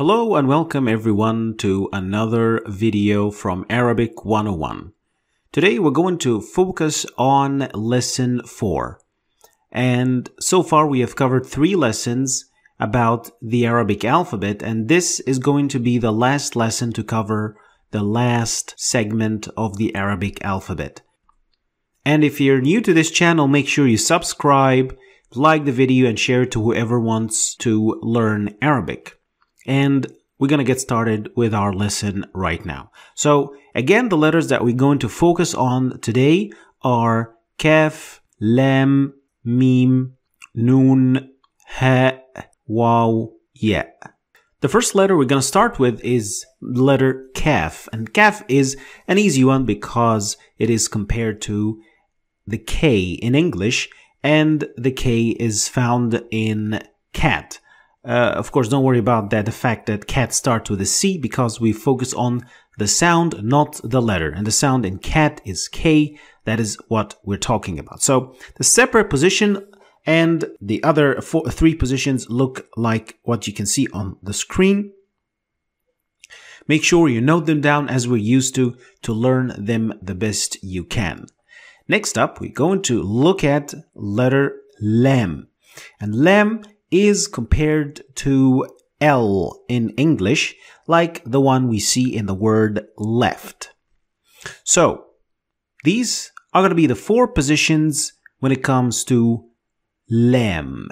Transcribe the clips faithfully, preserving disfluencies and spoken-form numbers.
Hello and welcome everyone to another video from Arabic one oh one. Today we're going to focus on lesson four. And so far we have covered three lessons about the Arabic alphabet, and this is going to be the last lesson to cover the last segment of the Arabic alphabet. And if you're new to this channel, make sure you subscribe, like the video, and share it to whoever wants to learn Arabic. And we're going to get started with our lesson right now. So again, the letters that we're going to focus on today are Kaf, Lam, Mim, Noon, Ha, Waw, Ya. The first letter we're going to start with is the letter Kaf. And Kaf is an easy one because it is compared to the K in English, and the K is found in cat. Uh, of course, don't worry about that, the fact that cat starts with a C, because we focus on the sound, not the letter. And the sound in cat is K. That is what we're talking about. So the separate position and the other four, three positions look like what you can see on the screen. Make sure you note them down as we're used to, to learn them the best you can. Next up, we're going to look at letter Lam. And Lam is compared to L in English, like the one we see in the word left. So these are going to be the four positions when it comes to Lam.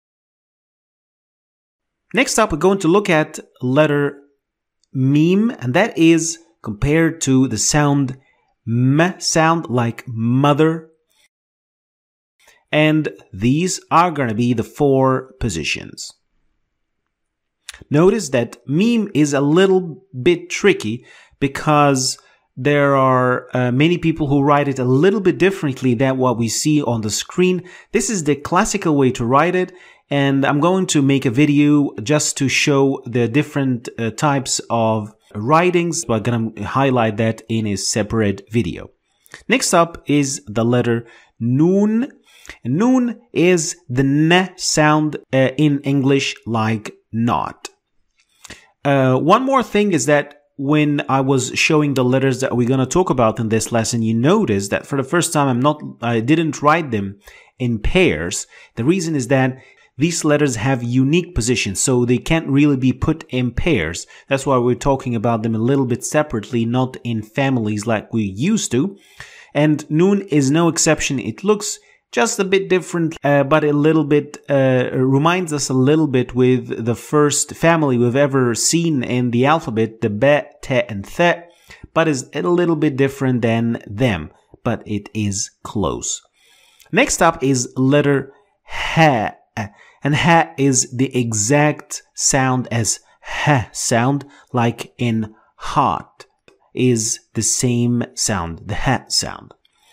Next up, we're going to look at letter Mim, and that is compared to the sound M, sound like mother. And these are going to be the four positions. Notice that Mim is a little bit tricky because there are uh, many people who write it a little bit differently than what we see on the screen. This is the classical way to write it, and I'm going to make a video just to show the different uh, types of writings. We're going to highlight that in a separate video. Next up is the letter Noon. Noon is the N sound uh, in English, like not. Uh, one more thing is that when I was showing the letters that we're going to talk about in this lesson, you notice that for the first time I'm not, I didn't write them in pairs. The reason is that these letters have unique positions, so they can't really be put in pairs. That's why we're talking about them a little bit separately, not in families like we used to. And Noon is no exception. It looks just a bit different, uh, but a little bit uh, reminds us a little bit with the first family we've ever seen in the alphabet, the Ba, Te, and The, but is a little bit different than them, but it is close. Next up is letter Ha, and Ha is the exact sound as Ha sound, like in hot, is the same sound, the Ha sound.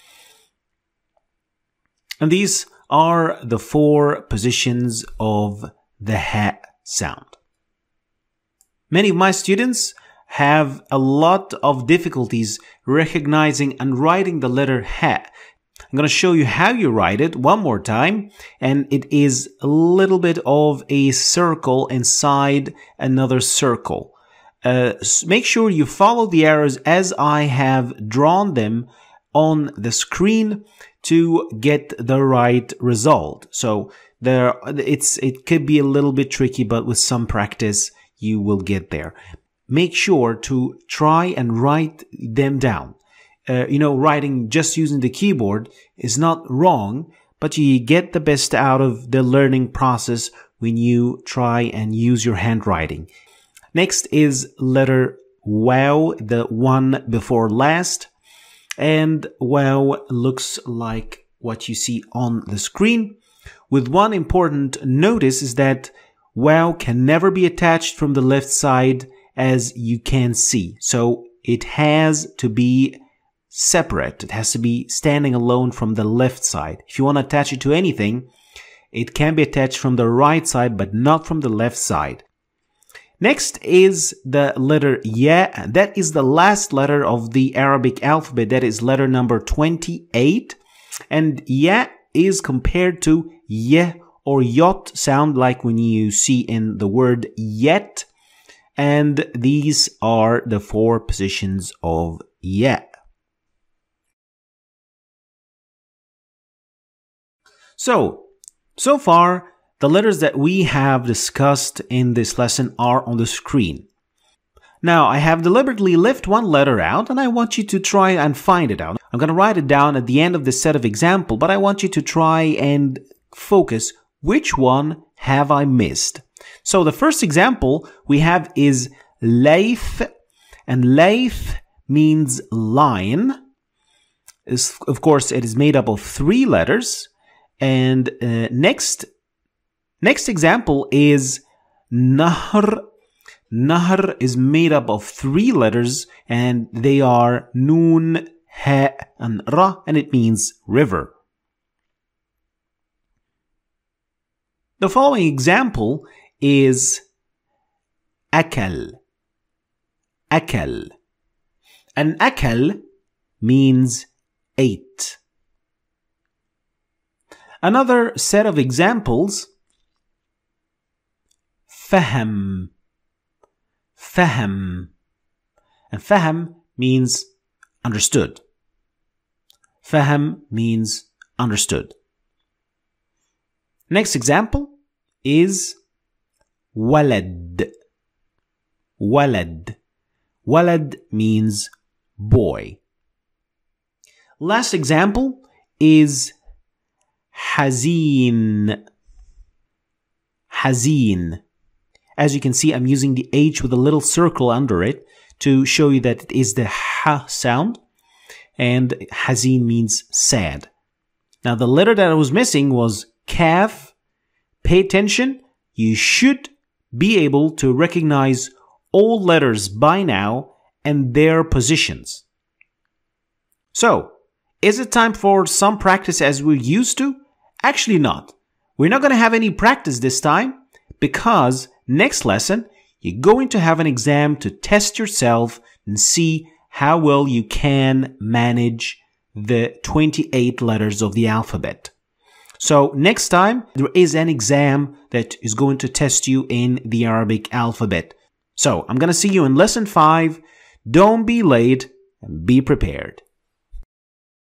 And these are the four positions of the Ha sound. Many of my students have a lot of difficulties recognizing and writing the letter Ha. I'm going to show you how you write it one more time, and it is a little bit of a circle inside another circle. Uh, make sure you follow the arrows as I have drawn them on the screen to get the right result. So there, it's it could be a little bit tricky, but with some practice you will get there. Make sure to try and write them down. Uh, you know, writing just using the keyboard is not wrong, but you get the best out of the learning process when you try and use your handwriting. Next is letter Waw, the one before last. And Waw looks like what you see on the screen. With one important notice is that Waw can never be attached from the left side, as you can see. So it has to be separate. It has to be standing alone from the left side. If you want to attach it to anything, it can be attached from the right side, but not from the left side. Next is the letter Ya. That is the last letter of the Arabic alphabet. That is letter number twenty-eight. And Ya is compared to Ye or Yot sound, like when you see in the word yet. and these are the four positions of ya. So, so far, the letters that we have discussed in this lesson are on the screen. Now, I have deliberately left one letter out, and I want you to try and find it out. I'm going to write it down at the end of this set of example, but I want you to try and focus which one have I missed. So the first example we have is layth, and layth means lion. Is, of course, it is made up of three letters. And uh, next, next example is nahr. Nahr is made up of three letters, and they are noon, ha, and ra, and it means river. The following example is akal. Akal. And akal means ate. Another set of examples, fahm. Fahm. And fahm means understood. Fahm means understood. Next example is walad. Walad. Walad means boy. Last example is hazeen. Hazeen. As you can see, I'm using the H with a little circle under it to show you that it is the ha sound. And hazeen means sad. Now, the letter that I was missing was kaf. Pay attention. You should be able to recognize all letters by now and their positions. So, is it time for some practice as we're used to? Actually not. We're not going to have any practice this time because next lesson, you're going to have an exam to test yourself and see how well you can manage the twenty-eight letters of the alphabet. So next time, there is an exam that is going to test you in the Arabic alphabet. So I'm going to see you in lesson five. Don't be late and be prepared.